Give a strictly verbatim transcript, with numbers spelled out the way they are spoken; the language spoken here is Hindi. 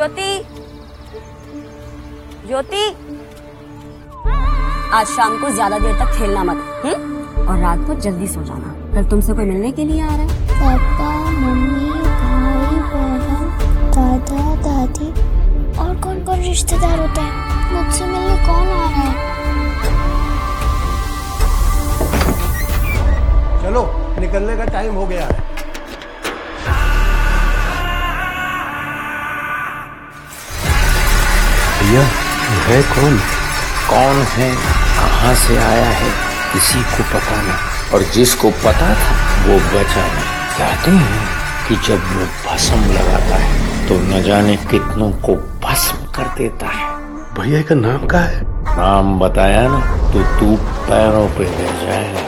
ज्योति, ज्योति, आज शाम को ज्यादा देर तक खेलना मत, हम्म? और रात को जल्दी सो जाना। कल तुमसे कोई मिलने के लिए आ रहा है। पापा, मम्मी, भाई, बहन, दादा, दादी और कौन कौन रिश्तेदार होते हैं? मुझसे मिलने कौन आ रहा है? चलो, निकलने का टाइम हो गया है। भैया, है कौन? कौन है, कहाँ से आया है, किसी को पता नहीं, और जिसको पता था वो बचा नहीं। कहते हैं कि जब वो भस्म लगाता है तो न जाने कितनों को भस्म कर देता है। भैया का नाम क्या है? नाम बताया ना तो तू पैरों पे गिर जाएगा।